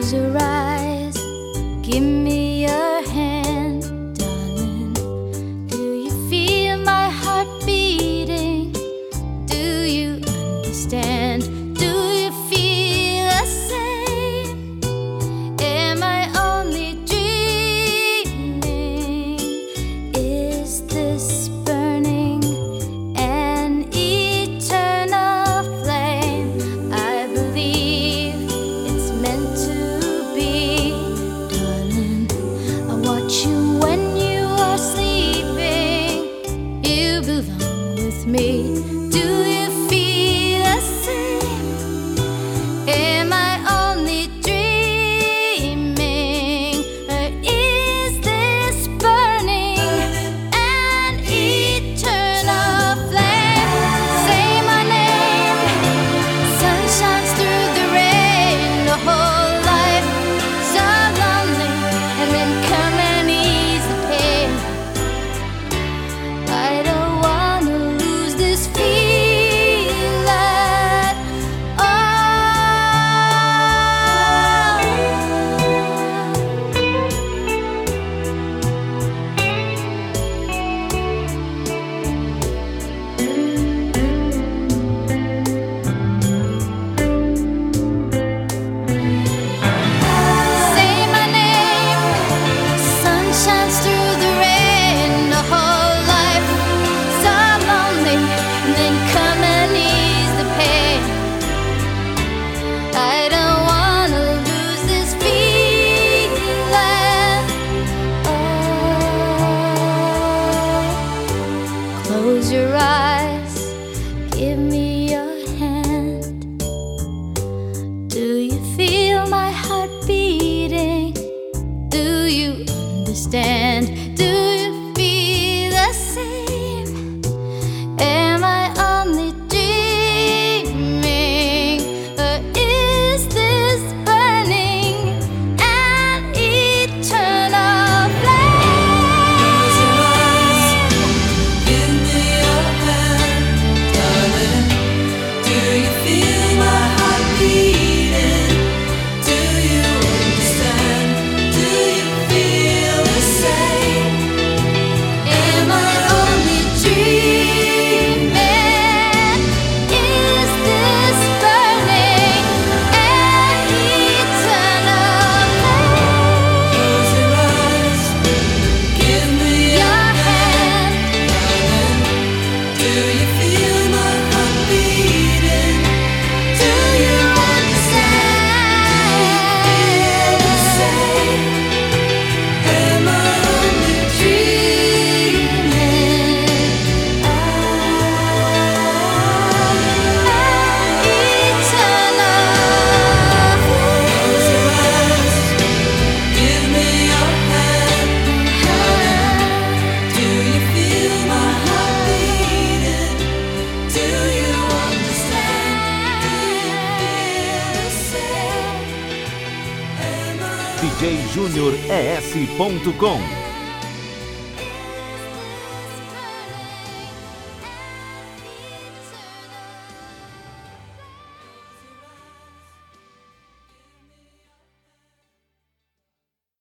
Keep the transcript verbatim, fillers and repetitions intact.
Close your eyes, give me your hand, darling. Do you feel my heart beating? Do you understand? Do you feel the same? Am I only dreaming? Is this burning an eternal flame? I believe it's meant to be, darling. I watch you when you are sleeping. You belong with me. Do you feel the same? Am I only dreaming? Or is this burning an eternal flame? Say my name. Sun shines through the rain. The whole life so lonely, and then come and ease the pain. I don't wanna lose this feeling at Say my name. Sun shines through the rain. The whole life so lonely, and then come and ease the pain. I don't wanna lose this feeling. Oh, close your eyes, give me your hand. Do you feel my heart beating? Do you understand? Do you feel the same? Am I only dreaming? Or is this burning an eternal flame? Give me your hand, darling. Do you feel my heart beating? Do you understand? Do you feel the same? Am I only dreaming? Is this burning an eternal flame? Close your eyes. Give me Your hand, darling. Do you feel my heart beating? Do you understand? Do you feel the same? Am I only dreaming? Close your eyes. Give me your hand, darling. Do you feel my heart beating? Do you understand? Do you feel the same? Am I D J Júnior E S ponto com